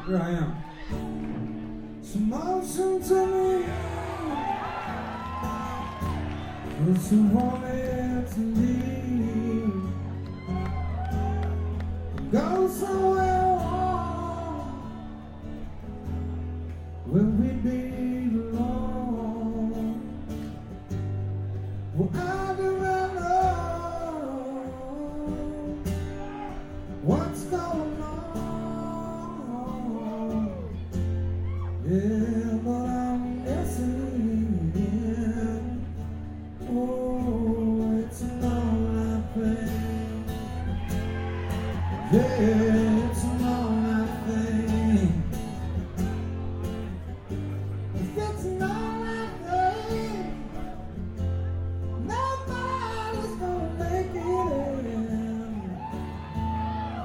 Here I am. Some motion to me, but you wanted to leave, go somewhere warm where we belong. Well, I do not know what's going on. Yeah, but I'm missing him. Oh, it's an all I pay. Yeah, it's